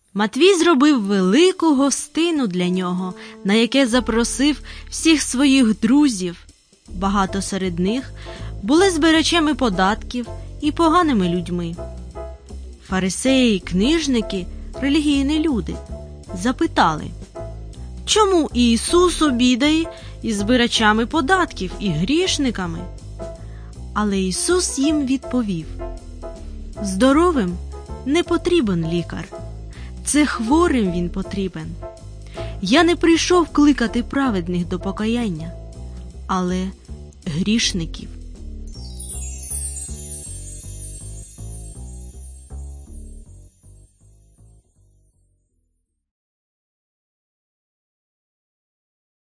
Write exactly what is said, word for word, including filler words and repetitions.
Матвій зробив велику гостину для нього, на яке запросив всіх своїх друзів. Багато серед них були збирачами податків і поганими людьми. Фарисеї й книжники, релігійні люди, запитали, чому Ісус обідає із збирачами податків і грішниками? Але Ісус їм відповів: здоровим не потрібен лікар, це хворим він потрібен. Я не прийшов кликати праведних до покаяння, але грішників.